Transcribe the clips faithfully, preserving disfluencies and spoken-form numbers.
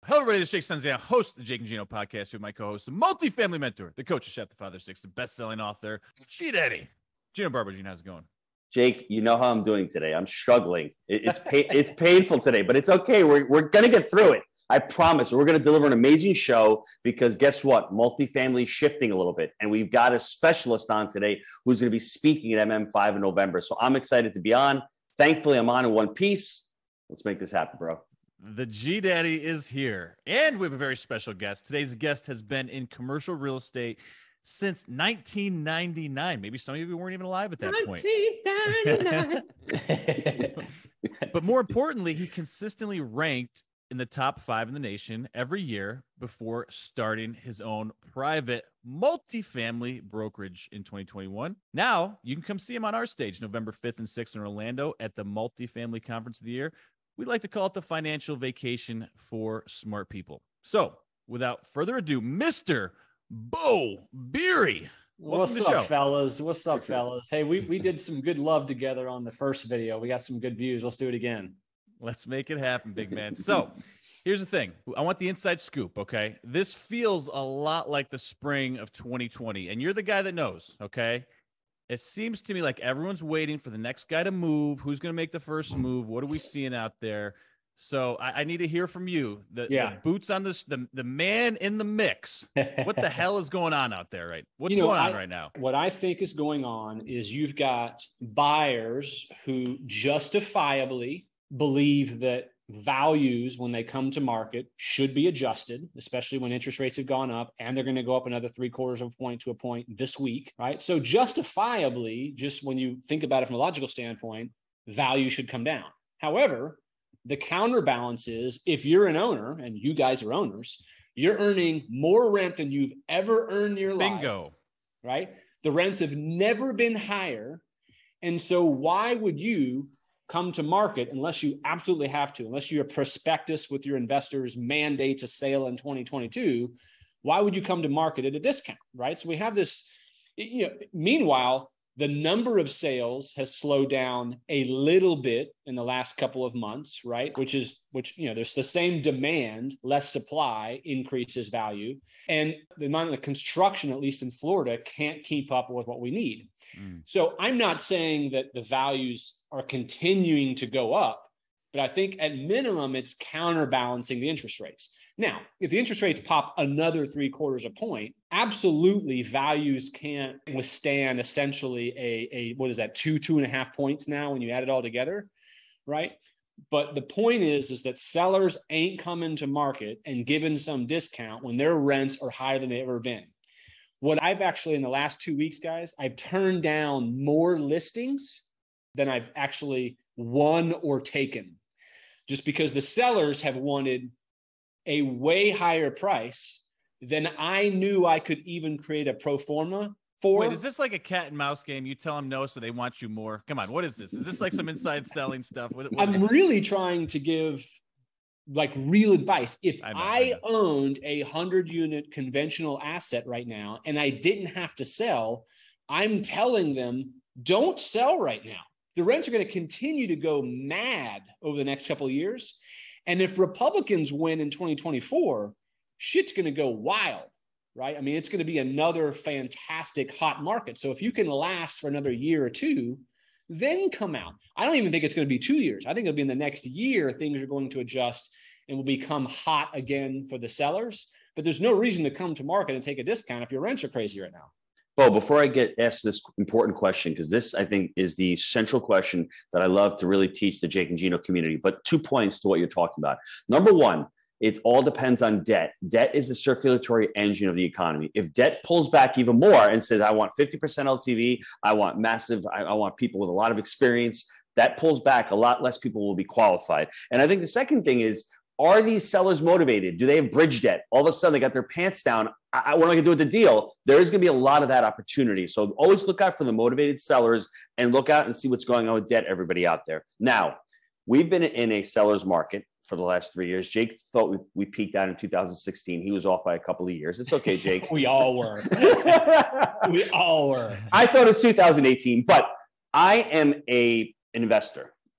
Hello, everybody. This is Jake Senzia, host of the Jake and Gino podcast with my co-host, the multifamily mentor, the coach of Chef, the Father of Six, the best-selling author, G Daddy, Gino Barber. Gino, how's it going? Jake, you know how I'm doing today. I'm struggling. It, it's pa- it's painful today, but it's okay. We're we're gonna get through it. I promise. We're gonna deliver an amazing show because guess what? Multifamily shifting a little bit, and we've got a specialist on today who's gonna be speaking at M M five in November. So I'm excited to be on. Thankfully, I'm on in one piece. Let's make this happen, bro. The G Daddy is here, and we have a very special guest. Today's guest has been in commercial real estate since nineteen ninety-nine. Maybe some of you weren't even alive at that nineteen ninety-nine. point. But more importantly, he consistently ranked in the top five in the nation every year before starting his own private multifamily brokerage in twenty twenty-one. Now you can come see him on our stage November fifth and sixth in Orlando at the Multifamily Conference of the Year. We like to call it the financial vacation for smart people. So without further ado, Mister Bo Beery. What's up, fellas? What's up, fellas? Hey, we, we did some good love together on the first video. We got some good views. Let's do it again. Let's make it happen, big man. So here's the thing. I want the inside scoop, okay? This feels a lot like the spring of twenty twenty, and you're the guy that knows, okay? It seems to me like everyone's waiting for the next guy to move. Who's going to make the first move? What are we seeing out there? So I, I need to hear from you. The, yeah. the boots on this, the, the man in the mix. What the hell is going on out there, right? What's you know, going on I, right now? What I think is going on is you've got buyers who justifiably believe that values when they come to market should be adjusted, especially when interest rates have gone up and they're going to go up another three quarters of a point to a point this week, right? So justifiably, just when you think about it from a logical standpoint, value should come down. However, the counterbalance is if you're an owner and you guys are owners, you're earning more rent than you've ever earned in your life. Bingo. Right? The rents have never been higher. And so why would you come to market unless you absolutely have to, unless you're a prospectus with your investors mandate a sale in twenty twenty-two, why would you come to market at a discount, right? So we have this, you know, meanwhile, the number of sales has slowed down a little bit in the last couple of months, right? Which is, which, you know, there's the same demand, less supply increases value. And the amount of construction, at least in Florida, can't keep up with what we need. Mm. So I'm not saying that the values are continuing to go up, but I think at minimum, it's counterbalancing the interest rates. Now, if the interest rates pop another three quarters a point, absolutely values can't withstand essentially a, a what is that, two, two and a half points now when you add it all together, right? But the point is, is that sellers ain't coming to market and given some discount when their rents are higher than they've ever been. What I've actually, in the last two weeks, guys, I've turned down more listings than I've actually won or taken, just because the sellers have wanted a way higher price than I knew I could even create a pro forma for. Wait, is this like a cat and mouse game? You tell them no, so they want you more. Come on, what is this? Is this like some inside selling stuff? What, what I'm really trying to give like real advice. If I, know, I, I owned a hundred unit conventional asset right now and I didn't have to sell, I'm telling them don't sell right now. The rents are going to continue to go mad over the next couple of years. And if Republicans win in twenty twenty-four, shit's going to go wild, right? I mean, it's going to be another fantastic hot market. So if you can last for another year or two, then come out. I don't even think it's going to be two years. I think it'll be in the next year, things are going to adjust and will become hot again for the sellers. But there's no reason to come to market and take a discount if your rents are crazy right now. Well, before I get asked this important question, because this, I think, is the central question that I love to really teach the Jake and Gino community, but two points to what you're talking about. Number one, it all depends on debt. Debt is the circulatory engine of the economy. If debt pulls back even more and says, I want fifty percent L T V, I want massive, I, I want people with a lot of experience, that pulls back, a lot less people will be qualified. And I think the second thing is, are these sellers motivated? Do they have bridge debt? All of a sudden, they got their pants down. I, what am I going to do with the deal? There's going to be a lot of that opportunity. So always look out for the motivated sellers and look out and see what's going on with debt, everybody out there. Now, we've been in a seller's market for the last three years. Jake thought we, we peaked out in two thousand sixteen. He was off by a couple of years. It's okay, Jake. We all were. We all were. I thought it was two thousand eighteen, but I am a investor.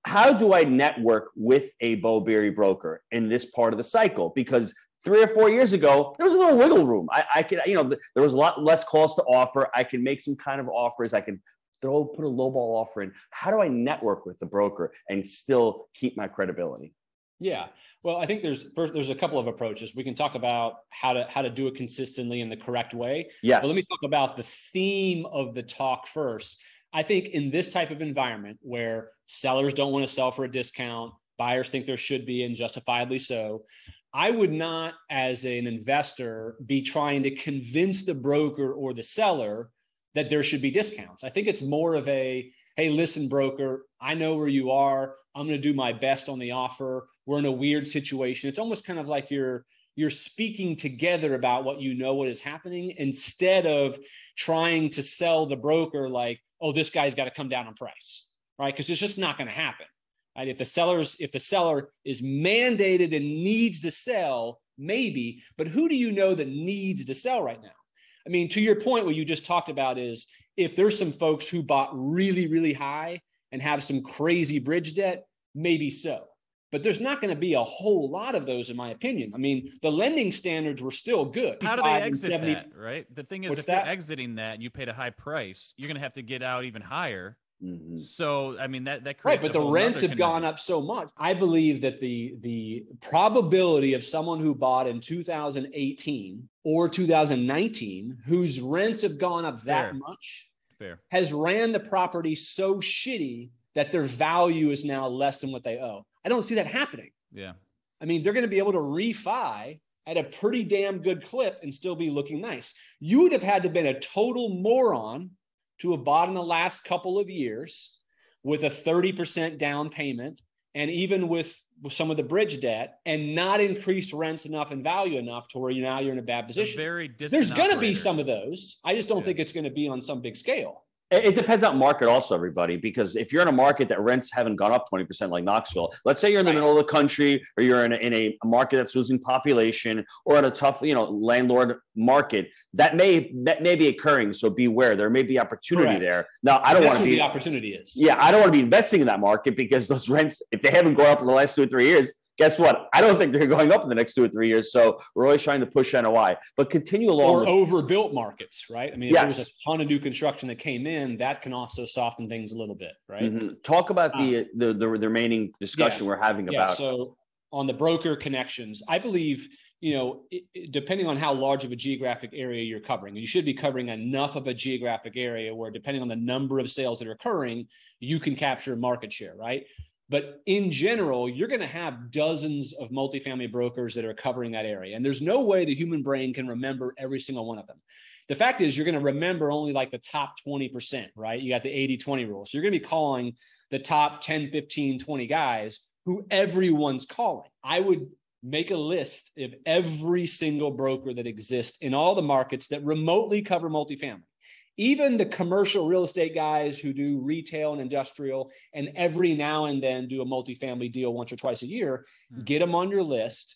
how do I network with a Bo Berry broker in this part of the cycle? Because three or four years ago, there was a little wiggle room. I, I could, you know, there was a lot less calls to offer. I can make some kind of offers. I can throw, put a lowball offer in. How do I network with the broker and still keep my credibility? Yeah. Well, I think there's first, there's a couple of approaches. We can talk about how to how to do it consistently in the correct way. Yes. But let me talk about the theme of the talk first. I think in this type of environment where sellers don't want to sell for a discount, buyers think there should be, and justifiably so, I would not, as an investor, be trying to convince the broker or the seller that there should be discounts. I think it's more of a, hey, listen, broker, I know where you are. I'm going to do my best on the offer. We're in a weird situation. It's almost kind of like you're you're speaking together about what you know what is happening, instead of trying to sell the broker like, oh, this guy's got to come down on price, right? Because it's just not going to happen. Right? If the seller's, if the seller is mandated and needs to sell, maybe, but who do you know that needs to sell right now? I mean, to your point, what you just talked about is if there's some folks who bought really, really high and have some crazy bridge debt, maybe so. But there's not going to be a whole lot of those, in my opinion. I mean, the lending standards were still good. How do they exit seventy that, right? The thing is, What's if that? you're exiting that and you paid a high price, you're going to have to get out even higher. Mm-hmm. So, I mean, that, that creates Right, but a the whole rents have nother gone conundrum. up so much. I believe that the the probability of someone who bought in two thousand eighteen or two thousand nineteen, whose rents have gone up that Fair. much, Fair. has ran the property so shitty that their value is now less than what they owe. I don't see that happening. Yeah. I mean, they're going to be able to refi at a pretty damn good clip and still be looking nice. You would have had to have been a total moron to have bought in the last couple of years with a thirty percent down payment, and even with, with some of the bridge debt, and not increase rents enough and value enough to where you now you're in a bad position. Very distant There's going to be operator. some of those. I just don't Yeah. think it's going to be on some big scale. It it depends on market also, everybody, because if you're in a market that rents haven't gone up twenty percent like Knoxville, let's say you're in the Right. middle of the country, or you're in a, in a market that's losing population, or in a tough, you know, landlord market, that may that may be occurring. So beware. There may be opportunity Correct. there. Now, I don't That's want to where be the opportunity is. Yeah, I don't want to be investing in that market because those rents, if they haven't gone up in the last two or three years, guess what? I don't think they're going up in the next two or three years. So we're always trying to push N O I, but continue along. Or with, overbuilt markets, right? I mean, if Yes. there was a ton of new construction that came in, that can also soften things a little bit, right? Mhm. Talk about the, the the the remaining discussion Yeah. we're having Yeah. about. So on the broker connections, I believe, you know, it, it- depending on how large of a geographic area you're covering, you should be covering enough of a geographic area where, depending on the number of sales that are occurring, you can capture market share, right? But in general, you're going to have dozens of multifamily brokers that are covering that area. And there's no way the human brain can remember every single one of them. The fact is, you're going to remember only like the top twenty percent, right? You got the eighty twenty rule. So you're going to be calling the top ten, fifteen, twenty guys who everyone's calling. I would make a list of every single broker that exists in all the markets that remotely cover multifamily. Even the commercial real estate guys who do retail and industrial, and every now and then do a multifamily deal once or twice a year, Hmm. get them on your list,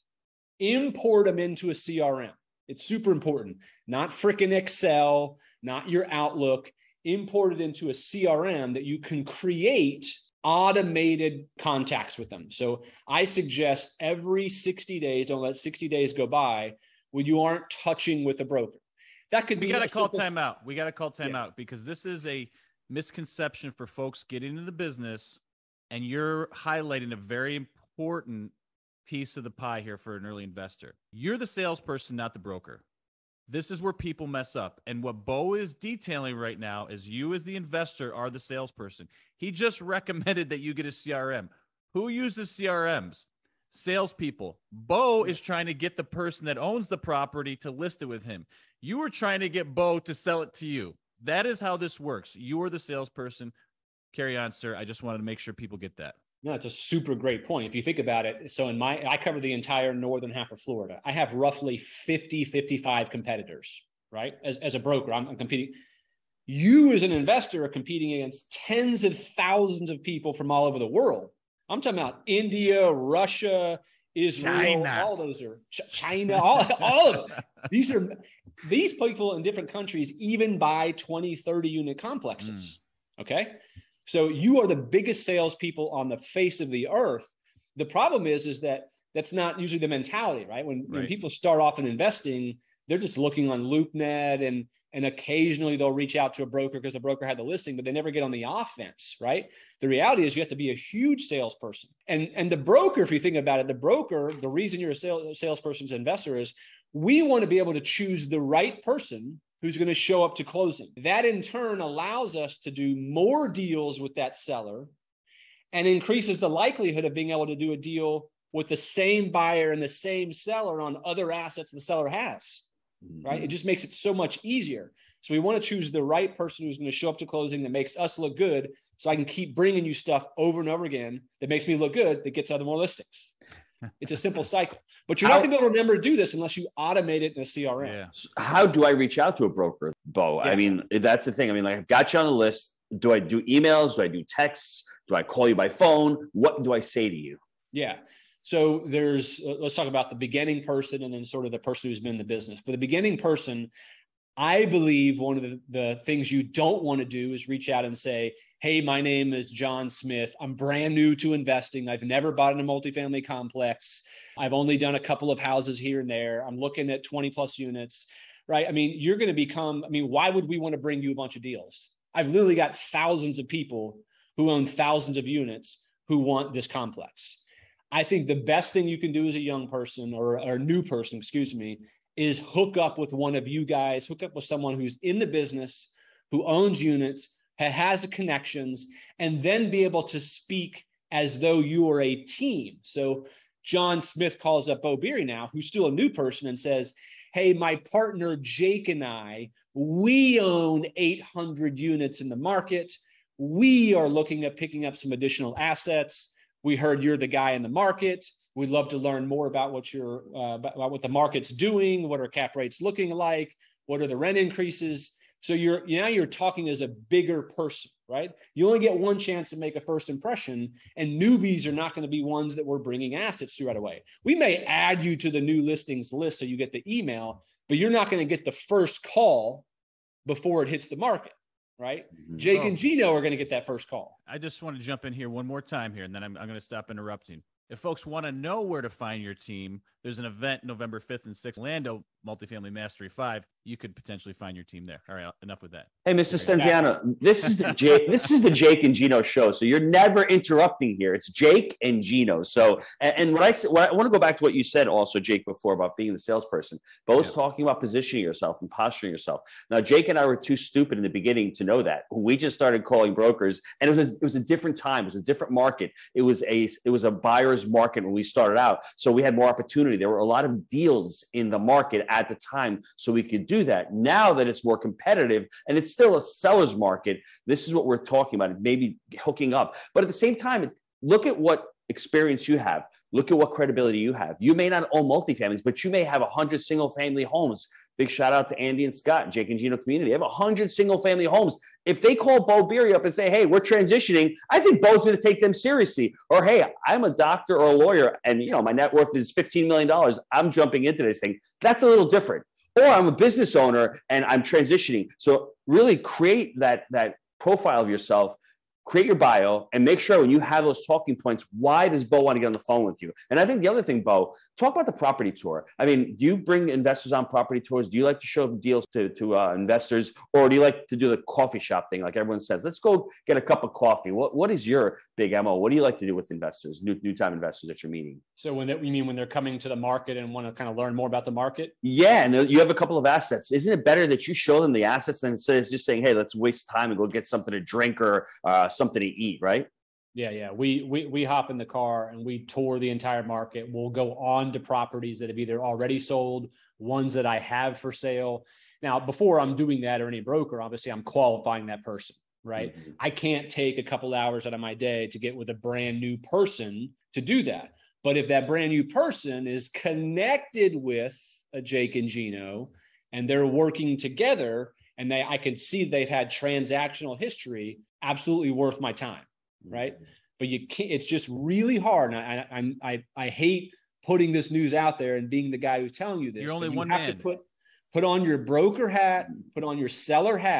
import them into a C R M. It's super important. Not freaking Excel, not your Outlook. Import it into a C R M that you can create automated contacts with them. So I suggest every sixty days, don't let sixty days go by when you aren't touching with a broker. That could be We got to a call simple- time out. We got to call time Yeah. out because this is a misconception for folks getting into the business, and you're highlighting a very important piece of the pie here for an early investor. You're the salesperson, not the broker. This is where people mess up. And what Bo is detailing right now is you as the investor are the salesperson. He just recommended that you get a C R M. Who uses C R Ms? Salespeople. Bo is trying to get the person that owns the property to list it with him. You are trying to get Bo to sell it to you. That is how this works. You are the salesperson. Carry on, sir. I just wanted to make sure people get that. No, it's a super great point. If you think about it, so in my, I cover the entire northern half of Florida. I have roughly fifty, fifty-five competitors, right? As, as a broker, I'm, I'm competing. You as an investor are competing against tens of thousands of people from all over the world. I'm talking about India, Russia, Israel, China. all those are Ch- China, all, all of them. These are, these people in different countries even buy twenty, thirty unit complexes. Okay. So you are the biggest salespeople on the face of the earth. The problem is, is that that's not usually the mentality, right? When, right. when people start off in investing, they're just looking on LoopNet, and, and occasionally they'll reach out to a broker because the broker had the listing, but they never get on the offense, right? The reality is you have to be a huge salesperson. And, and the broker, if you think about it, the broker, the reason you're a sales, salesperson's investor is we want to be able to choose the right person who's going to show up to closing. That in turn allows us to do more deals with that seller and increases the likelihood of being able to do a deal with the same buyer and the same seller on other assets the seller has, right? It just makes it so much easier. So we want to choose the right person who's going to show up to closing that makes us look good, so I can keep bringing you stuff over and over again that makes me look good, that gets other more listings. It's a simple cycle, but you're how, not going to be able to remember to do this unless you automate it in a C R M. Yeah. How do I reach out to a broker, Bo? Yeah. I mean, that's the thing. I mean, like, I've got you on the list. Do I do emails? Do I do texts? Do I call you by phone? What do I say to you? Yeah. So there's, uh, let's talk about the beginning person and then sort of the person who's been in the business. For the beginning person, I believe one of the, the things you don't want to do is reach out and say, hey, my name is John Smith. I'm brand new to investing. I've never bought in a multifamily complex. I've only done a couple of houses here and there. I'm looking at twenty plus units, right? I mean, you're going to become, I mean, why would we want to bring you a bunch of deals? I've literally got thousands of people who own thousands of units who want this complex. I think the best thing you can do as a young person or, or a new person, excuse me, is hook up with one of you guys, hook up with someone who's in the business, who owns units, has the connections, and then be able to speak as though you are a team. So John Smith calls up Bo Beery now, who's still a new person, and says, hey, my partner Jake and I, we own eight hundred units in the market. We are looking at picking up some additional assets. We heard you're the guy in the market. We'd love to learn more about what you're uh, about what the market's doing. What are cap rates looking like? What are the rent increases? So you're now you're talking as a bigger person, right? You only get one chance to make a first impression, and newbies are not going to be ones that we're bringing assets to right away. We may add you to the new listings list so you get the email, but you're not going to get the first call before it hits the market, right? Mm-hmm. Jake oh. and Gino are going to get that first call. I just want to jump in here one more time here, and then I'm, I'm going to stop interrupting. If folks want to know where to find your team, there's an event November fifth and sixth, Orlando Multifamily Mastery five. You could potentially find your team there. All right, enough with that. Hey, Mister Stenziano, this is the Jake, this is the Jake and Gino show. So you're never interrupting here. It's Jake and Gino. So, and, and what I said, what I want to go back to what you said also, Jake, before about being the salesperson. Both yeah. talking about positioning yourself and posturing yourself. Now, Jake and I were too stupid in the beginning to know that. We just started calling brokers, and it was a, it was a different time. It was a different market. It was a it was a buyer's market when we started out. So we had more opportunity. There were a lot of deals in the market at the time, so we could do that. Now that it's more competitive and it's still a seller's market, this is what we're talking about, maybe hooking up. But at the same time, look at what experience you have. Look at what credibility you have. You may not own multifamilies, but you may have one hundred single-family homes. Big shout out to Andy and Scott and Jake and Gino community. They have one hundred single-family homes. If they call Bo Beery up and say, hey, we're transitioning, I think Bo's going to take them seriously. Or, hey, I'm a doctor or a lawyer, and you know my net worth is fifteen million dollars. I'm jumping into this thing. That's a little different. Or I'm a business owner and I'm transitioning. So really create that, that profile of yourself, create your bio, and make sure when you have those talking points, why does Bo want to get on the phone with you? And I think the other thing, Bo, talk about the property tour. I mean, do you bring investors on property tours? Do you like to show deals to, to uh, investors? Or do you like to do the coffee shop thing like everyone says? Let's go get a cup of coffee. What What is your big M O? What do you like to do with investors, new, new time investors at your meeting? So when they, you mean when they're coming to the market and want to kind of learn more about the market? Yeah, and you have a couple of assets. Isn't it better that you show them the assets than instead of just saying, hey, let's waste time and go get something to drink or uh, something to eat, right? Yeah, yeah. We, we we hop in the car and we tour the entire market. We'll go on to properties that have either already sold, ones that I have for sale. Now, before I'm doing that or any broker, obviously I'm qualifying that person, right? Mm-hmm. I can't take a couple hours out of my day to get with a brand new person to do that. But if that brand new person is connected with a Jake and Gino and they're working together and they I can see they've had transactional history, absolutely worth my time, right? But you can't, it's just really hard. And I, I, I, I hate putting this news out there and being the guy who's telling you this. You're only you one have man. to put, put on your broker hat, put on your seller hat,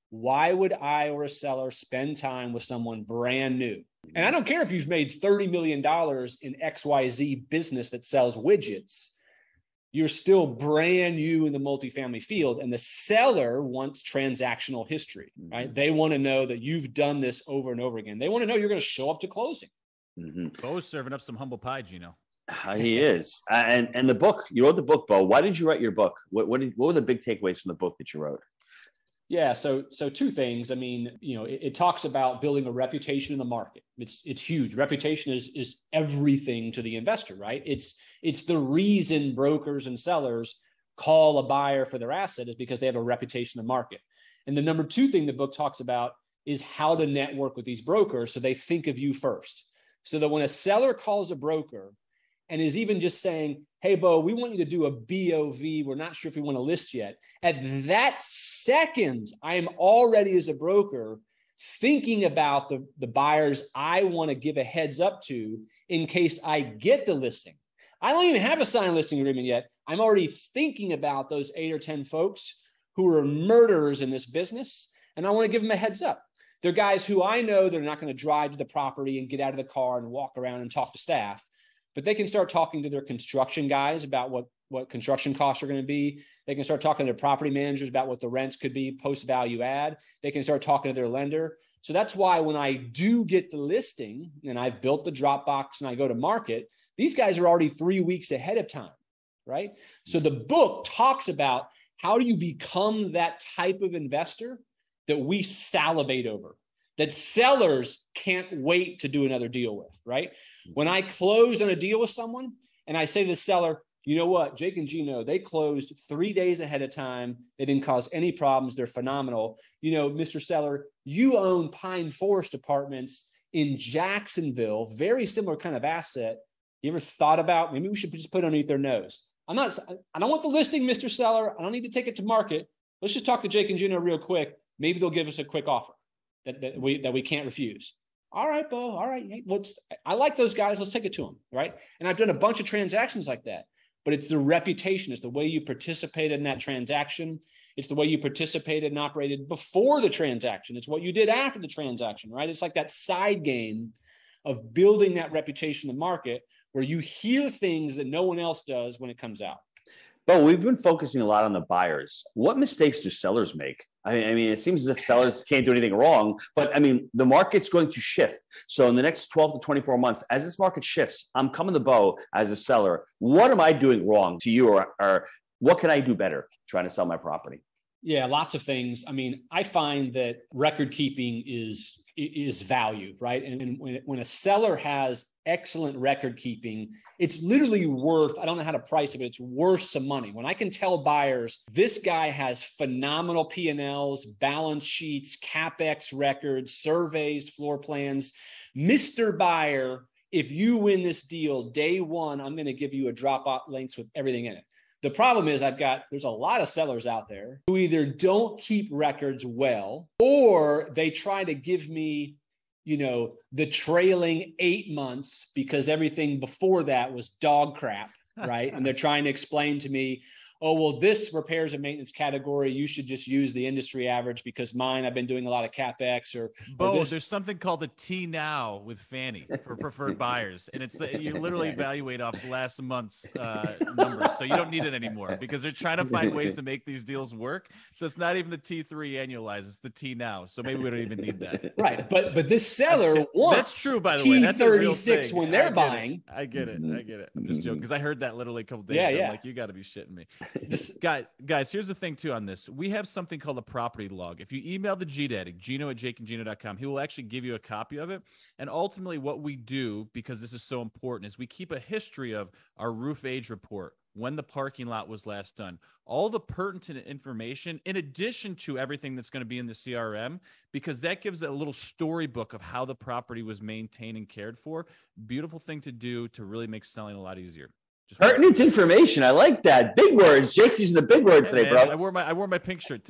Why would I or a seller spend time with someone brand new? And I don't care if you've made thirty million dollars in X Y Z business that sells widgets. You're still brand new in the multifamily field. And the seller wants transactional history, right? Mm-hmm. They want to know that you've done this over and over again. They want to know you're going to show up to closing. Mm-hmm. Bo's serving up some humble pie, Gino. Uh, he is. Uh, and and the book, you wrote the book, Bo. Why did you write your book? What what, did, what were the big takeaways from the book that you wrote? Yeah, so so two things. I mean, you know, it, it talks about building a reputation in the market. It's it's huge. Reputation is is everything to the investor, right? It's it's the reason brokers and sellers call a buyer for their asset is because they have a reputation in the market. And the number two thing the book talks about is how to network with these brokers so they think of you first. So that when a seller calls a broker and is even just saying, hey, Bo, we want you to do a B O V. We're not sure if we want to list yet. At that second, I am already as a broker thinking about the, the buyers I want to give a heads up to in case I get the listing. I don't even have a signed listing agreement yet. I'm already thinking about those eight or ten folks who are murderers in this business, and I want to give them a heads up. They're guys who I know they're not going to drive to the property and get out of the car and walk around and talk to staff. But they can start talking to their construction guys about what, what construction costs are going to be. They can start talking to their property managers about what the rents could be post value add. They can start talking to their lender. So that's why when I do get the listing and I've built the Dropbox and I go to market, these guys are already three weeks ahead of time, right? So the book talks about how do you become that type of investor that we salivate over, that sellers can't wait to do another deal with, right? When I closed on a deal with someone and I say to the seller, you know what, Jake and Gino, they closed three days ahead of time. They didn't cause any problems. They're phenomenal. You know, Mister Seller, you own Pine Forest Apartments in Jacksonville, very similar kind of asset. You ever thought about, maybe we should just put it underneath their nose. I'm not, I don't want the listing, Mister Seller. I don't need to take it to market. Let's just talk to Jake and Gino real quick. Maybe they'll give us a quick offer that, that we that we can't refuse. All right, Bo. All right. Hey, let's, I like those guys. Let's take it to them. Right. And I've done a bunch of transactions like that, but it's the reputation. It's the way you participated in that transaction. It's the way you participated and operated before the transaction. It's what you did after the transaction, right? It's like that side game of building that reputation in the market where you hear things that no one else does when it comes out. But we've been focusing a lot on the buyers. What mistakes do sellers make? I mean, I mean, it seems as if sellers can't do anything wrong, but I mean, the market's going to shift. So in the next twelve to twenty-four months, as this market shifts, I'm coming to Bo as a seller. What am I doing wrong to you, or, or what can I do better trying to sell my property? Yeah, lots of things. I mean, I find that record keeping is is value, right? And, and when, when a seller has excellent record keeping, it's literally worth, I don't know how to price it, but it's worth some money. When I can tell buyers, this guy has phenomenal P and Ls, balance sheets, CapEx records, surveys, floor plans. Mister Buyer, if you win this deal, day one, I'm going to give you a Dropbox links with everything in it. The problem is I've got, there's a lot of sellers out there who either don't keep records well, or they try to give me, you know, the trailing eight months because everything before that was dog crap, right? And they're trying to explain to me, oh, well, this repairs and maintenance category, you should just use the industry average because mine, I've been doing a lot of CapEx or, Bo, or this. There's something called the T now with Fannie for preferred buyers. And it's the, you literally evaluate off last month's uh, numbers. So you don't need it anymore because they're trying to find ways to make these deals work. So it's not even the T three annualized, it's the T now. So maybe we don't even need that. Right. But, but this seller wants That's true, by the way. That's T thirty-six when they're I buying. I get it. I get it. I'm just joking because I heard that literally a couple days yeah, ago. yeah. I'm like, you got to be shitting me. This, guys, guys, here's the thing too on this. We have something called a property log. If you email the G Daddy, Gino at jake and gino dot com, he will actually give you a copy of it. And ultimately what we do, because this is so important, is we keep a history of our roof age report, when the parking lot was last done, all the pertinent information, in addition to everything that's going to be in the C R M, because that gives a little storybook of how the property was maintained and cared for. Beautiful thing to do to really make selling a lot easier. Just pertinent information. I like that. Big words. Jake's using the big words hey, today, man, bro. I wore my I wore my pink shirt today.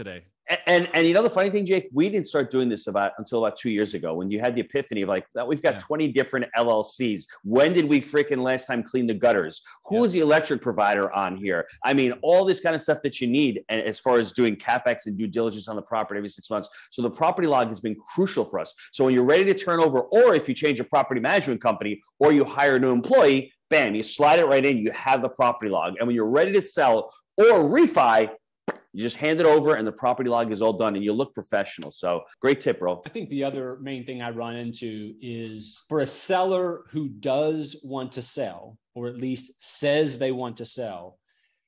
And, and you know, the funny thing, Jake, we didn't start doing this about until about two years ago when you had the epiphany of like, we've got yeah. twenty different L L Cs. When did we freaking last time clean the gutters? Who yeah. is the electric provider on here? I mean, all this kind of stuff that you need and as far as doing CapEx and due diligence on the property every six months. So the property log has been crucial for us. So when you're ready to turn over, or if you change a property management company or you hire a new employee, bam, you slide it right in, you have the property log. And when you're ready to sell or refi, you just hand it over and the property log is all done and you look professional. So great tip, bro. I think the other main thing I run into is for a seller who does want to sell, or at least says they want to sell,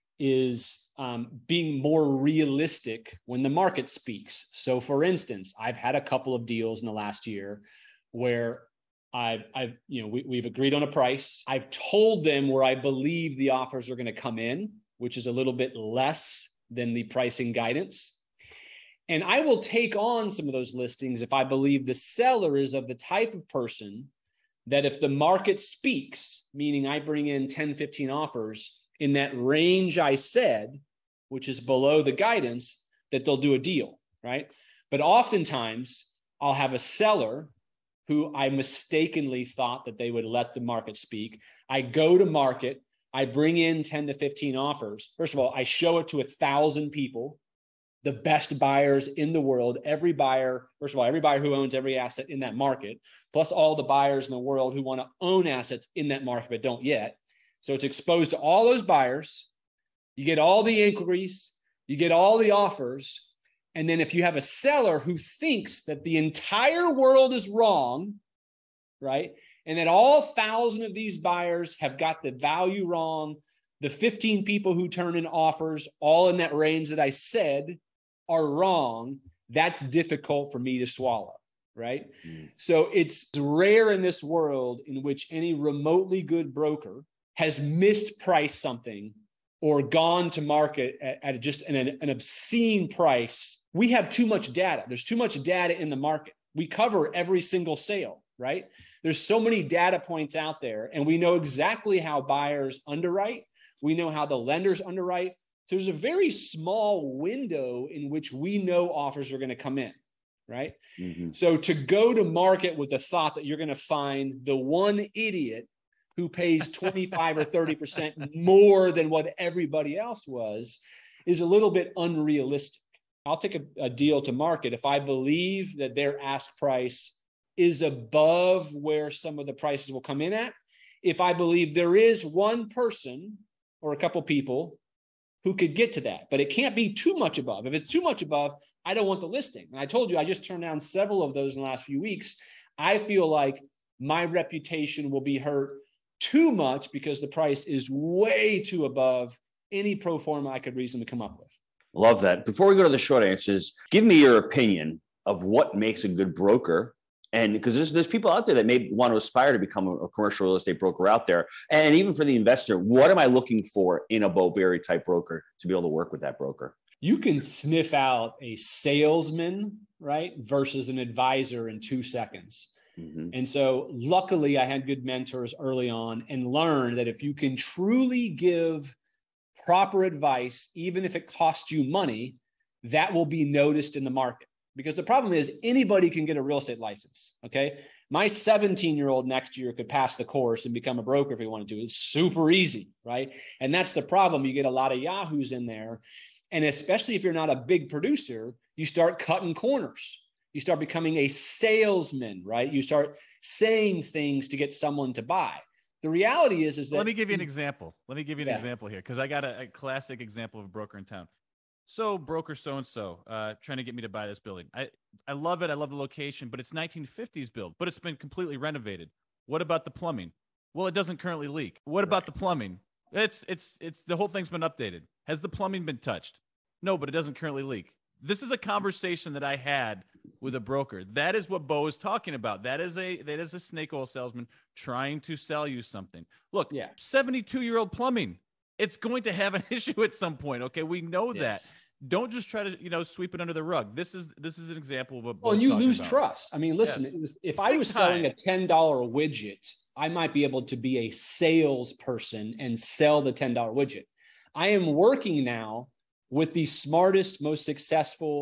is um, being more realistic when the market speaks. So for instance, I've had a couple of deals in the last year where I've, I've you know, we, we've agreed on a price. I've told them where I believe the offers are going to come in, which is a little bit less than the pricing guidance. And I will take on some of those listings if I believe the seller is of the type of person that if the market speaks, meaning I bring in ten, fifteen offers in that range I said, which is below the guidance, that they'll do a deal, right? But oftentimes I'll have a seller who I mistakenly thought that they would let the market speak. I go to market, I bring in ten to fifteen offers. First of all, I show it to a thousand people, the best buyers in the world, every buyer, first of all, every buyer who owns every asset in that market, plus all the buyers in the world who want to own assets in that market, but don't yet. So it's exposed to all those buyers. You get all the inquiries, you get all the offers. And then if you have a seller who thinks that the entire world is wrong, right? And that all thousand of these buyers have got the value wrong. The fifteen people who turn in offers, all in that range that I said, are wrong. That's difficult for me to swallow, right? Mm. So it's rare in this world in which any remotely good broker has mispriced something or gone to market at, at just an, an obscene price. We have too much data. There's too much data in the market. We cover every single sale, right? There's so many data points out there, and we know exactly how buyers underwrite. We know how the lenders underwrite. So there's a very small window in which we know offers are going to come in, right? Mm-hmm. So to go to market with the thought that you're going to find the one idiot who pays twenty-five or thirty percent more than what everybody else was is a little bit unrealistic. I'll take a, a deal to market if I believe that their ask price is above where some of the prices will come in at. If I believe there is one person or a couple people who could get to that, but it can't be too much above. If it's too much above, I don't want the listing. And I told you, I just turned down several of those in the last few weeks. I feel like my reputation will be hurt too much because the price is way too above any pro forma I could reasonably come up with. Love that. Before we go to the short answers, give me your opinion of what makes a good broker. And because there's, there's people out there that may want to aspire to become a, a commercial real estate broker out there. And even for the investor, what am I looking for in a Bo Berry type broker to be able to work with that broker? You can sniff out a salesman, right, versus an advisor in two seconds. Mm-hmm. And so luckily I had good mentors early on and learned that if you can truly give proper advice, even if it costs you money, that will be noticed in the market. Because the problem is anybody can get a real estate license, okay? My seventeen-year-old next year could pass the course and become a broker if he wanted to. It's super easy, right? And that's the problem. You get a lot of yahoos in there. And especially if you're not a big producer, you start cutting corners. You start becoming a salesman, right? You start saying things to get someone to buy. The reality is, is that— Let me give you an example. Let me give you an yeah. example here, because I got a, a classic example of a broker in town. So broker so-and-so uh, trying to get me to buy this building. I, I love it. I love the location, but it's nineteen fifties built, but it's been completely renovated. What about the plumbing? Well, it doesn't currently leak. What about the plumbing? It's, it's, it's the whole thing's been updated. Has the plumbing been touched? No, but it doesn't currently leak. This is a conversation that I had with a broker. That is what Bo is talking about. That is a, that is a snake oil salesman trying to sell you something. Look, yeah. seventy-two-year-old plumbing. It's going to have an issue at some point. Okay, we know yes. that. Don't just try to, you know, sweep it under the rug. This is this is an example of what. Well, and you lose about. trust. I mean, listen, yes. if I Big was time. selling a ten dollar widget, I might be able to be a salesperson and sell the ten dollar widget. I am working now with the smartest, most successful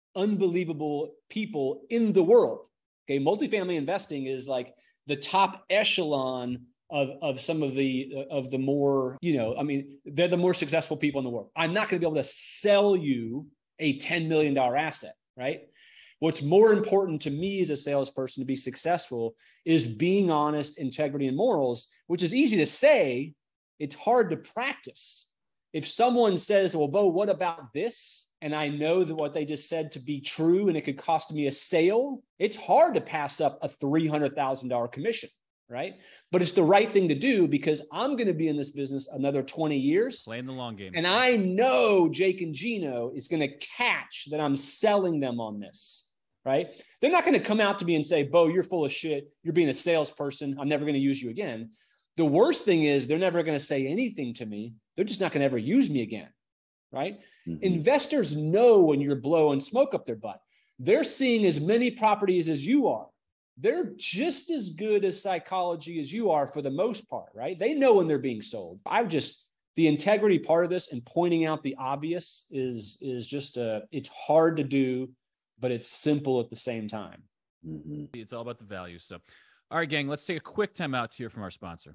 unbelievable people in the world. Okay. Multifamily investing is like the top echelon of, of some of the, of the more, you know, I mean, they're the more successful people in the world. I'm not going to be able to sell you a ten million dollars asset, right? What's more important to me as a salesperson to be successful is being honest, integrity, and morals, which is easy to say. It's hard to practice. If someone says, well, Bo, what about this? And I know that what they just said to be true and it could cost me a sale, it's hard to pass up a three hundred thousand dollars commission, right? But it's the right thing to do because I'm going to be in this business another twenty years. Playing the long game. And I know Jake and Gino is going to catch that I'm selling them on this, right? They're not going to come out to me and say, Bo, you're full of shit. You're being a salesperson. I'm never going to use you again. The worst thing is they're never going to say anything to me. They're just not going to ever use me again, right? Mm-hmm. Investors know when you're blowing smoke up their butt. They're seeing as many properties as you are. They're just as good as psychology as you are for the most part, right? They know when they're being sold. I've just, the integrity part of this and pointing out the obvious is, is just a, it's hard to do, but it's simple at the same time. Mm-hmm. It's all about the value. So, all right, gang, let's take a quick time out to hear from our sponsor.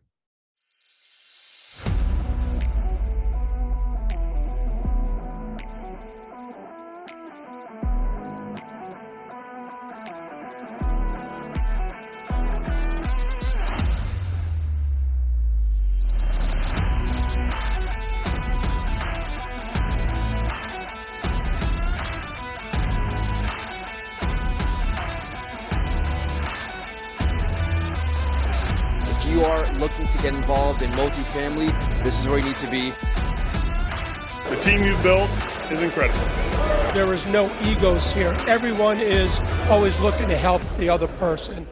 Looking to get involved in multifamily, this is where you need to be. The team you've built is incredible. There is no egos here. Everyone is always looking to help the other person.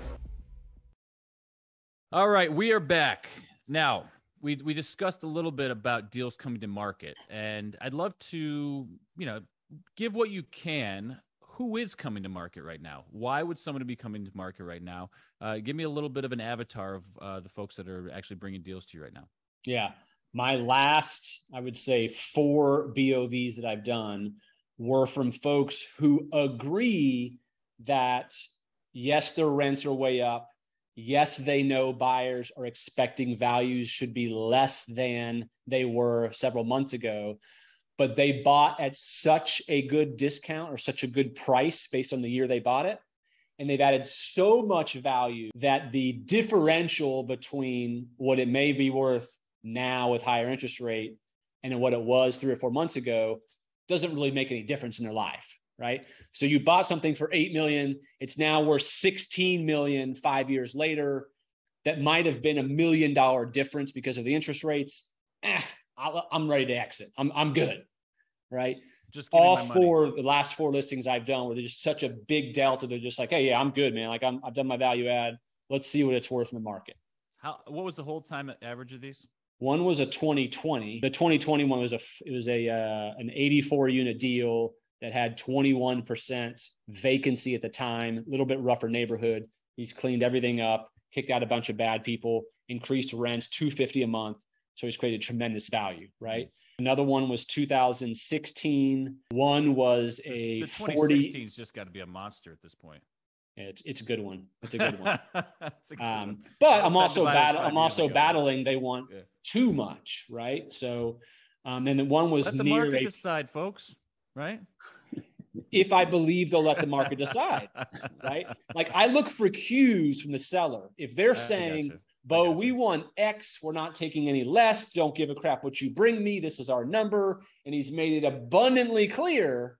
All right, we are back. Now, we we discussed a little bit about deals coming to market, and I'd love to, you know, give what you can. Who is coming to market right now? Why would someone be coming to market right now? Uh, give me a little bit of an avatar of uh, the folks that are actually bringing deals to you right now. Yeah. My last, I would say, four B O Vs that I've done were from folks who agree that, yes, their rents are way up. Yes, they know buyers are expecting values should be less than they were several months ago. But they bought at such a good discount or such a good price based on the year they bought it. And they've added so much value that the differential between what it may be worth now with higher interest rate and what it was three or four months ago doesn't really make any difference in their life, right? So you bought something for eight million dollars. It's now worth sixteen million dollars five years later. That might have been a million dollar difference because of the interest rates. Eh, I'm ready to exit. I'm I'm good, right? Just all four, the last four listings I've done where they're just such a big delta. They're just like, hey, yeah, I'm good, man. Like I'm, I've done my value add. Let's see what it's worth in the market. How? What was the hold time average of these? One was a twenty twenty. The twenty twenty one was a it was a uh, an eighty-four unit deal that had twenty-one percent vacancy at the time. A little bit rougher neighborhood. He's cleaned everything up, kicked out a bunch of bad people, increased rents two hundred fifty dollars a month. So he's created tremendous value, right? Another one was two thousand sixteen. One was a the twenty sixteen's just got to be a monster at this point. It's it's a good one. It's a good one. It's a good um, one. But I'm also bat- I'm also battling. They want yeah. too much, right? So, um, and the one was let the near market a, decide, folks. Right? If I believe they'll let the market decide, right? Like I look for cues from the seller. If they're saying, Bo, we want X. We're not taking any less. Don't give a crap what you bring me. This is our number. And he's made it abundantly clear.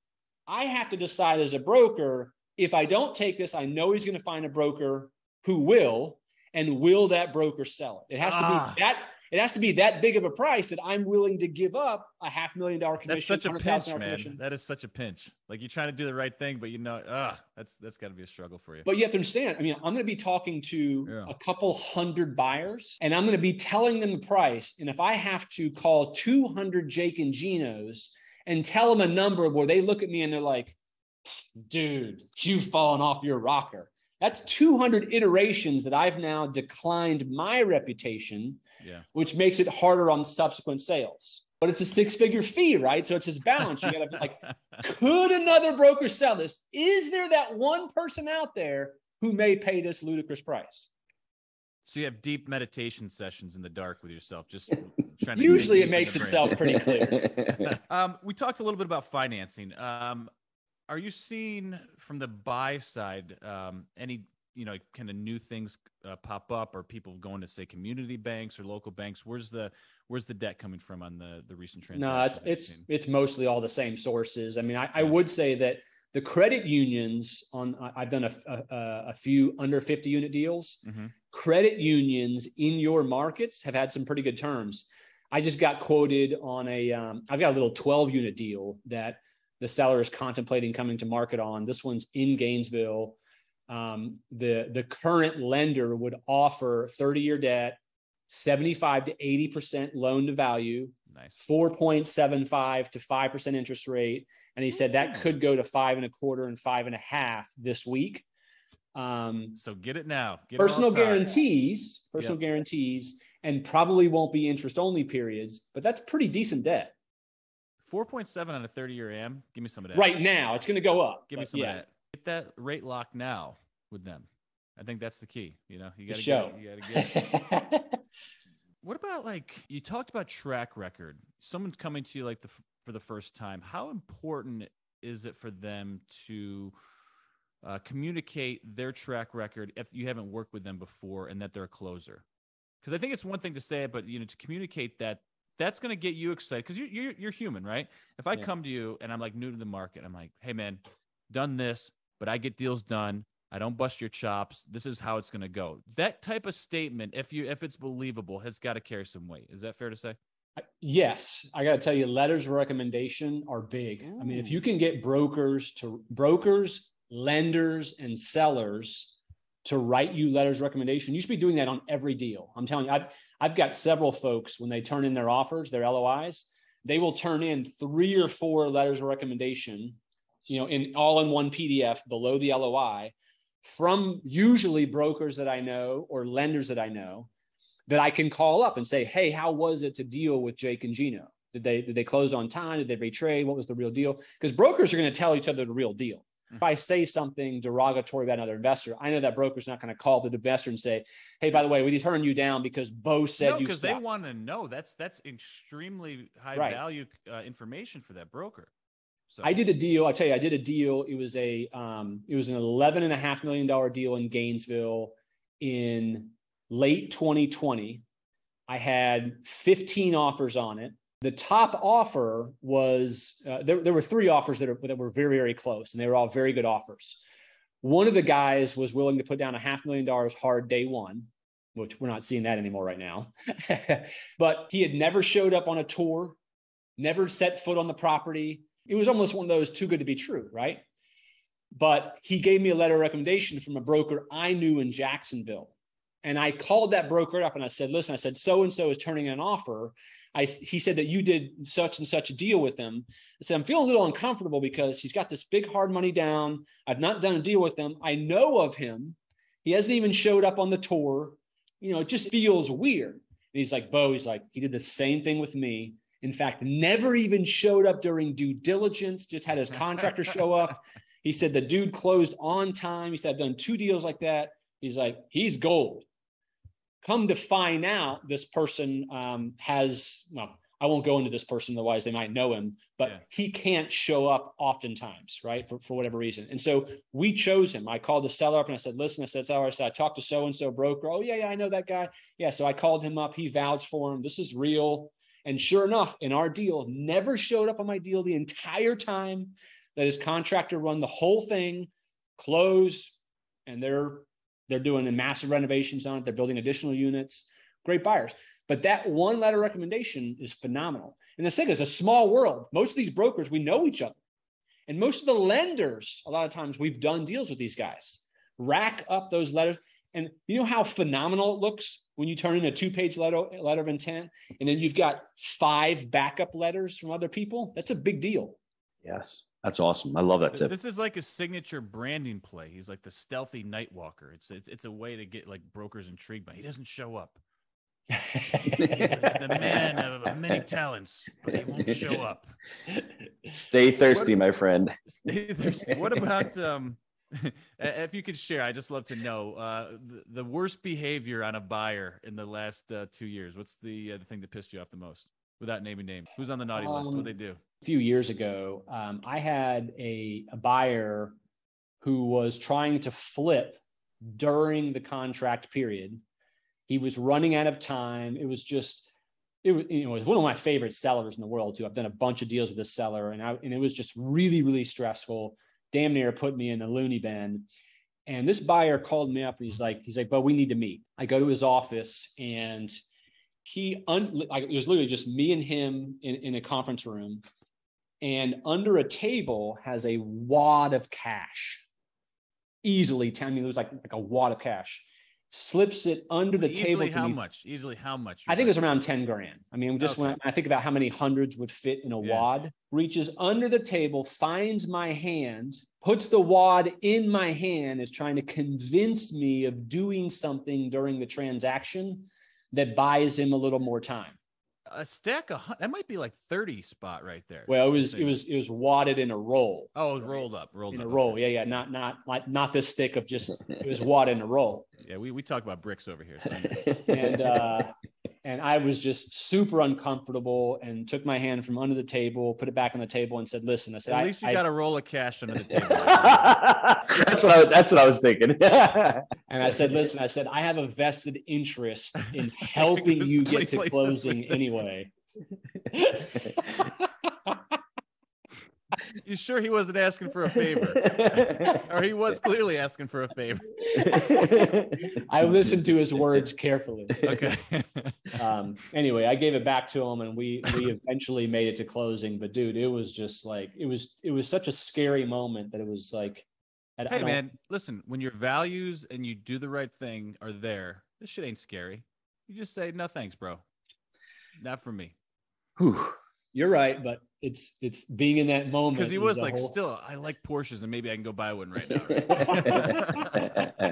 I have to decide as a broker, if I don't take this, I know he's going to find a broker who will, and will that broker sell it? It has ah. to be that. It has to be that big of a price that I'm willing to give up a half million dollar commission. That's such a pinch, man. Commission. That is such a pinch. Like you're trying to do the right thing, but you know, ah, that's that's got to be a struggle for you. But you have to understand. I mean, I'm going to be talking to yeah. a couple hundred buyers, and I'm going to be telling them the price. And if I have to call two hundred Jake and Ginos and tell them a number where they look at me and they're like, "Dude, you've fallen off your rocker." That's two hundred iterations that I've now declined my reputation, yeah. which makes it harder on subsequent sales. but it's a six-figure fee, right? So it's this balance. You got to like, could another broker sell this? Is there that one person out there who may pay this ludicrous price? So you have deep meditation sessions in the dark with yourself, just trying to. Usually it makes itself pretty clear. um, we talked a little bit about financing. Um, are you seeing from the buy side um, any, you know, kind of new things uh, pop up, or people going to say community banks or local banks? Where's the where's the debt coming from on the the recent transactions? No, it's it's it's mostly all the same sources. I mean, I, I would say that the credit unions on I've done a, a, a few under fifty unit deals. Mm-hmm. Credit unions in your markets have had some pretty good terms. I just got quoted on a um, I've got a little twelve unit deal that the seller is contemplating coming to market on. This one's in Gainesville. Um, the, the current lender would offer thirty year debt, seventy-five to eighty percent loan to value, nice. four point seven five to five percent interest rate. And he said that could go to five and a quarter and five and a half this week. Um, so get it now. Get personal it guarantees, personal yep. guarantees, and probably won't be interest only periods, but that's pretty decent debt. four point seven on a thirty year A M. Give me some of that. Right now, it's going to go up. Give me some yeah. of that. Get that rate lock now with them. I think that's the key. You know, you got to show. You got to get it. What about, like, you talked about track record. Someone's coming to you like the for the first time. How important is it for them to uh, communicate their track record if you haven't worked with them before and that they're a closer? Because I think it's one thing to say it, but you know, to communicate that. That's going to get you excited because you're, you're you're human, right? If I yeah. come to you and I'm like new to the market, I'm like, hey man, done this, but I get deals done. I don't bust your chops. This is how it's going to go. That type of statement, if you if it's believable, has got to carry some weight. Is that fair to say? Yes, I got to tell you, letters of recommendation are big. Ooh. I mean, if you can get brokers to brokers, lenders, and sellers to write you letters of recommendation, you should be doing that on every deal. I'm telling you, I've I've got several folks when they turn in their offers, their L O Is, they will turn in three or four letters of recommendation, you know, in all in one P D F below the L O I from usually brokers that I know or lenders that I know that I can call up and say, hey, how was it to deal with Jake and Gino? Did they, did they close on time? Did they retrade? What was the real deal? Because brokers are going to tell each other the real deal. If I say something derogatory about another investor, I know that broker's not going to call the investor and say, hey, by the way, we turned you down because Bo said no, you because they want to know. That's that's extremely high right. value uh, information for that broker. So I did a deal. I'll tell you, I did a deal. It was a um, it was an eleven and a half million dollar deal in Gainesville in late twenty twenty. I had fifteen offers on it. The top offer was, uh, there, there were three offers that, are, that were very, very close, and they were all very good offers. One of the guys was willing to put down a half million dollars hard day one, which we're not seeing that anymore right now. But he had never showed up on a tour, never set foot on the property. It was almost one of those too good to be true, right? But he gave me a letter of recommendation from a broker I knew in Jacksonville. And I called that broker up and I said, listen, I said, so-and-so is turning in an offer. I, he said that you did such and such a deal with him. I said, I'm feeling a little uncomfortable because he's got this big hard money down. I've not done a deal with him. I know of him. He hasn't even showed up on the tour. You know, it just feels weird. And he's like, Bo, he's like, he did the same thing with me. In fact, never even showed up during due diligence, just had his contractor show up. He said the dude closed on time. He said, I've done two deals like that. He's like, he's gold. Come to find out, this person um, has, well, I won't go into this person, otherwise they might know him, but yeah. he can't show up oftentimes, right, for, for whatever reason. And so we chose him. I called the seller up and I said, listen, I said, seller, I said, I talked to so-and-so broker. Oh, yeah, yeah, I know that guy. Yeah, so I called him up. He vouched for him. This is real. And sure enough, in our deal, never showed up on my deal the entire time that his contractor run the whole thing, closed, and they're They're doing massive renovations on it. They're building additional units. Great buyers. But that one letter recommendation is phenomenal. And the second, it's a small world. Most of these brokers, we know each other. And most of the lenders, a lot of times we've done deals with these guys. Rack up those letters. And you know how phenomenal it looks when you turn in a two-page letter, letter of intent, and then you've got five backup letters from other people? That's a big deal. Yes. That's awesome. I love that tip. This is like a signature branding play. He's like the stealthy night walker. It's it's it's a way to get like brokers intrigued, but he doesn't show up. He's, he's the man of many talents, but he won't show up. Stay thirsty, what, my friend. Stay thirsty. What about um? If you could share, I just love to know uh, the, the worst behavior on a buyer in the last uh, two years. What's the, uh, the thing that pissed you off the most, without naming name? Who's on the naughty um, list? What they do? A few years ago, um, I had a, a buyer who was trying to flip during the contract period. He was running out of time. It was just, it was, you know, it was one of my favorite sellers in the world too. I've done a bunch of deals with this seller, and I, and it was just really, really stressful. Damn near put me in a loony bin. And this buyer called me up and he's like, he's like, "But we need to meet." I go to his office and he, un- it was literally just me and him in, in a conference room, and under a table has a wad of cash. Easily, I mean, it was like, like a wad of cash. Slips it under the Easily table. Easily how much? Easily how much? I think it was around ten grand. I mean, just okay. when I think about how many hundreds would fit in a yeah. wad, reaches under the table, finds my hand, puts the wad in my hand, is trying to convince me of doing something during the transaction that buys him a little more time. A stack of, that might be like thirty spot right there. Well, it was, it was, it was wadded in a roll. Oh, it was rolled up, rolled in up. a roll. Okay. Yeah. Yeah. Not, not like, not this thick of just, it was wadded in a roll. Yeah. We, we talk about bricks over here. So and, uh, and I was just super uncomfortable and took my hand from under the table, put it back on the table and said, "Listen," I said, at least you I, got a roll of cash under the table. that's what I, that's what I was thinking. And I said, "Listen," I said, "I have a vested interest in helping you get to closing anyway." You sure he wasn't asking for a favor? Or he was clearly asking for a favor. I listened to his words carefully. Okay. um, anyway, I gave it back to him and we we eventually made it to closing. But dude, it was just like, it was it was such a scary moment that it was like, I, hey I man, listen, when your values and you do the right thing are there, this shit ain't scary. You just say, "No thanks, bro. Not for me." Whew. You're right, but it's it's being in that moment. Because he was like, whole... still, I like Porsches and maybe I can go buy one right now.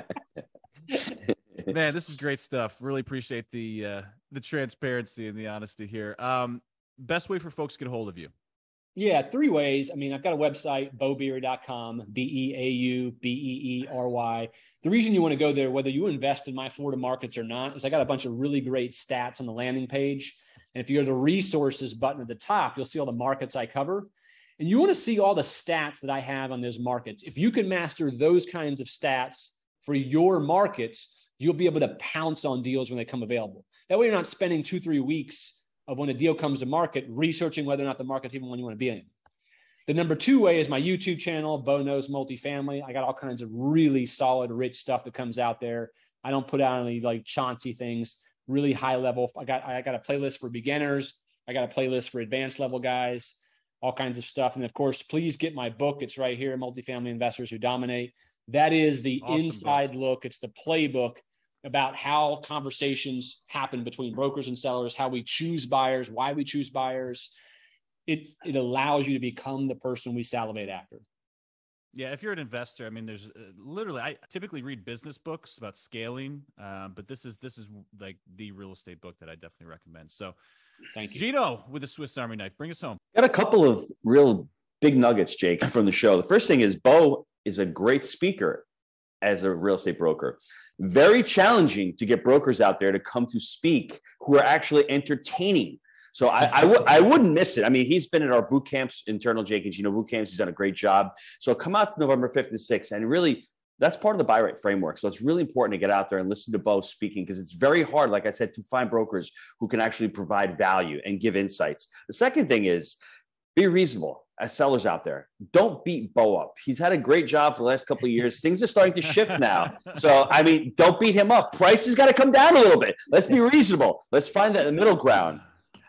Man, this is great stuff. Really appreciate the uh, the transparency and the honesty here. Um, best way for folks to get a hold of you? Yeah, three ways. I mean, I've got a website, beau beery dot com, B E A U B E E R Y. The reason you want to go there, whether you invest in my Florida markets or not, is I got a bunch of really great stats on the landing page. And if you go to the resources button at the top, you'll see all the markets I cover. And you want to see all the stats that I have on those markets. If you can master those kinds of stats for your markets, you'll be able to pounce on deals when they come available. That way you're not spending two, three weeks of when a deal comes to market, researching whether or not the market's even one you want to be in. The number two way is my YouTube channel, Beau Knows Multifamily. I got all kinds of really solid, rich stuff that comes out there. I don't put out any like Chauncey things. Really high level. I got I got a playlist for beginners. I got a playlist for advanced level guys, all kinds of stuff. And of course, please get my book. It's right here, Multifamily Investors Who Dominate. That is the awesome inside book. Look. It's the playbook about how conversations happen between brokers and sellers, how we choose buyers, why we choose buyers. It it allows you to become the person we salivate after. Yeah, if you're an investor, I mean, there's uh, literally, I typically read business books about scaling, um, but this is this is like the real estate book that I definitely recommend. So thank you. Gino with the Swiss Army knife, bring us home. Got a couple of real big nuggets, Jake, from the show. The first thing is Beau is a great speaker as a real estate broker. Very challenging to get brokers out there to come to speak who are actually entertaining. So I, I, w- I wouldn't miss it. I mean, he's been at our boot camps, internal Jake and Gino boot camps. He's done a great job. So come out November fifth and sixth. And really, that's part of the buy right framework. So it's really important to get out there and listen to Beau speaking because it's very hard, like I said, to find brokers who can actually provide value and give insights. The second thing is be reasonable as sellers out there. Don't beat Beau up. He's had a great job for the last couple of years. Things are starting to shift now. So, I mean, don't beat him up. Price has got to come down a little bit. Let's be reasonable. Let's find that middle ground.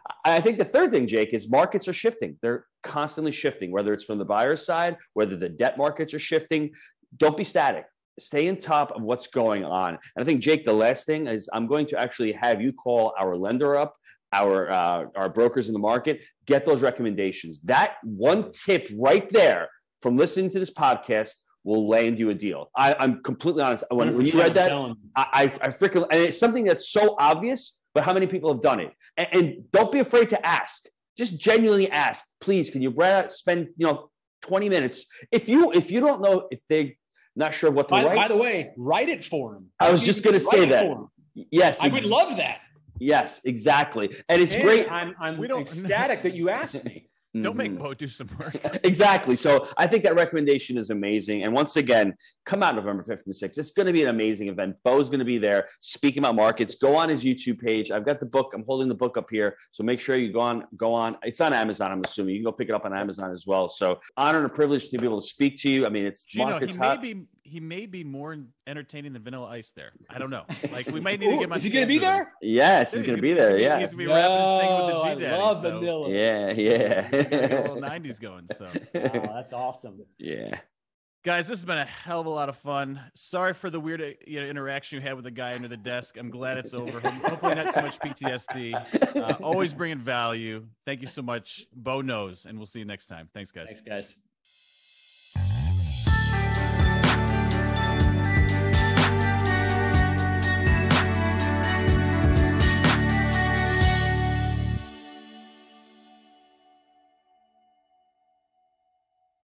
I think the third thing, Jake, is markets are shifting. They're constantly shifting, whether it's from the buyer's side, whether the debt markets are shifting. Don't be static. Stay on top of what's going on. And I think, Jake, the last thing is I'm going to actually have you call our lender up, our uh, our brokers in the market, get those recommendations. That one tip right there from listening to this podcast will land you a deal. I, I'm completely honest. When, when you read that, I, I, I freaking, and it's something that's so obvious, but how many people have done it? And, and don't be afraid to ask. Just genuinely ask, please, can you spend, you know, twenty minutes? If you, if you don't know, if they're not sure what to by, write. By the way, write it for them. I was just going to say that. Yes. I would love that. Yes, exactly. And it's and great. I'm, I'm we don't, ecstatic that you asked me. Don't make Bo do some work. Exactly. So I think that recommendation is amazing. And once again, come out November fifth and sixth. It's going to be an amazing event. Bo's going to be there speaking about markets. Go on his YouTube page. I've got the book. I'm holding the book up here. So make sure you go on, go on. It's on Amazon, I'm assuming. You can go pick it up on Amazon as well. So honor and a privilege to be able to speak to you. I mean, it's Gino, markets he hot. may be he may be more entertaining than Vanilla Ice there. I don't know. Like we might need to get my Is he going to be there? Yes, he's, he's going to be there. Yeah. He's going to be rapping and singing with the I G-Daddy. love so Vanilla. Yeah, yeah. get a little nineties going. So Wow, that's awesome. Yeah. guys, this has been a hell of a lot of fun. Sorry for the weird you know, interaction you had with the guy under the desk. I'm glad it's over. Hopefully not too much P T S D. Uh, always bringing value. Thank you so much. Bo knows, and we'll see you next time. Thanks, guys. Thanks, guys.